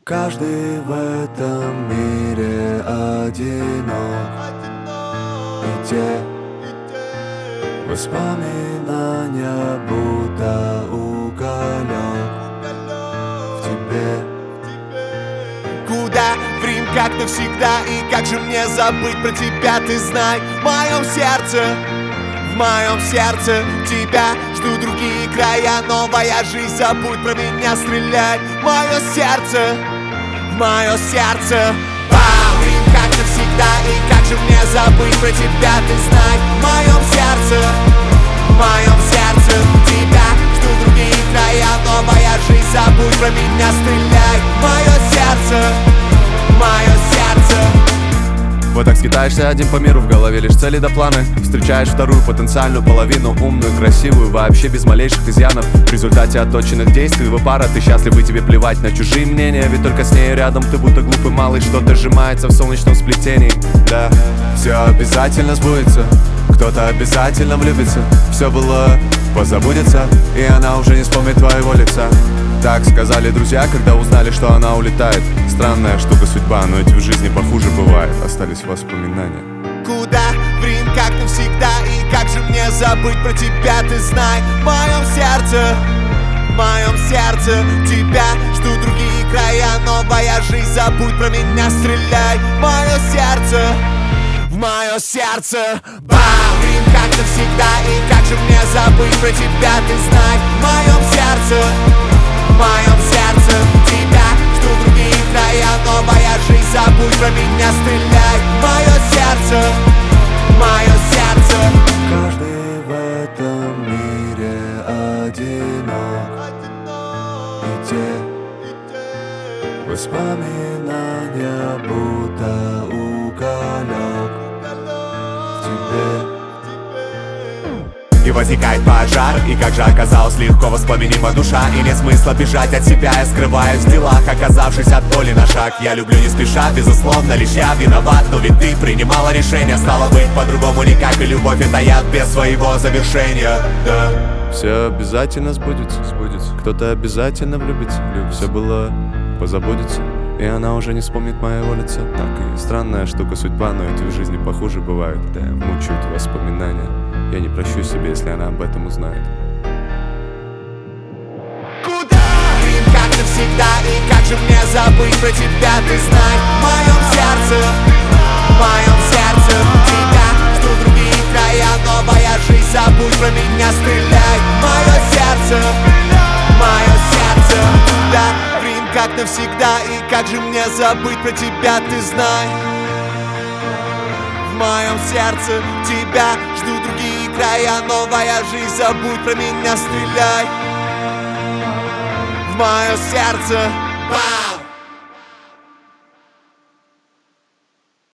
Каждый в этом мире одинок, и те воспоминания будто уголек в тебе. Куда в Рим, как навсегда, и как же мне забыть про тебя, ты знай. В моем сердце тебя жду другие края, новая жизнь, забудь про меня, стреляй. В мое сердце Бам! Рим, как навсегда, и как же мне забыть про тебя, ты знай. В моем сердце тебя жду другие края, новая жизнь, забудь про меня, стреляй. В мое сердце Вот так скитаешься один по миру, в голове лишь цели да планы. Встречаешь вторую потенциальную половину, умную, красивую, вообще без малейших изъянов. В результате отточенных действий вы пара, ты счастлив и тебе плевать на чужие мнения. Ведь только с ней рядом ты будто глупый малый, что-то сжимается в солнечном сплетении. Да, все обязательно сбудется, кто-то обязательно влюбится. Все было позабудется, и она уже не вспомнит твоего лица. Так сказали друзья, когда узнали, что она улетает. Странная штука судьба, но ведь в жизни похуже бывает. Остались воспоминания. Куда в Рим, как навсегда, и как же мне забыть про тебя, ты знай. В моем сердце тебя жду другие края, новая жизнь, забудь про меня, стреляй. В мое сердце Бам! Рим, как навсегда, и как же мне забыть про тебя, ты знай. В моем сердце тебя жду другие края, новая жизнь, забудь про меня, стреляй. В мое сердце Каждый в этом мире одинок, и те воспоминания будто уголек в тебе. И возникает пожар, и как же оказалось легко воспламенима душа. И нет смысла бежать от себя, я скрываюсь в делах, оказавшись от боли на шаг. Я люблю не спеша, безусловно, лишь я виноват. Но ведь ты принимала решение, стало быть по-другому никак. И любовь это яд без своего завершения, да. Все обязательно сбудется, кто-то обязательно влюбится. Все было позабудется, и она уже не вспомнит моего лица. Так и странная штука судьба, но ведь в жизни похуже бывает. Да, мучают воспоминания. Я не прощу себе, если она об этом узнает. Куда? Рим, как навсегда, и как же мне забыть про тебя, ты знай. В моем сердце тебя жду другие края, новая жизнь, забудь про меня, стреляй. В мое сердце куда? Рим, как навсегда, и как же мне забыть про тебя, ты знай. В моем сердце тебя жду другие края, новая жизнь, забудь про меня, стреляй. В мое сердце Бам!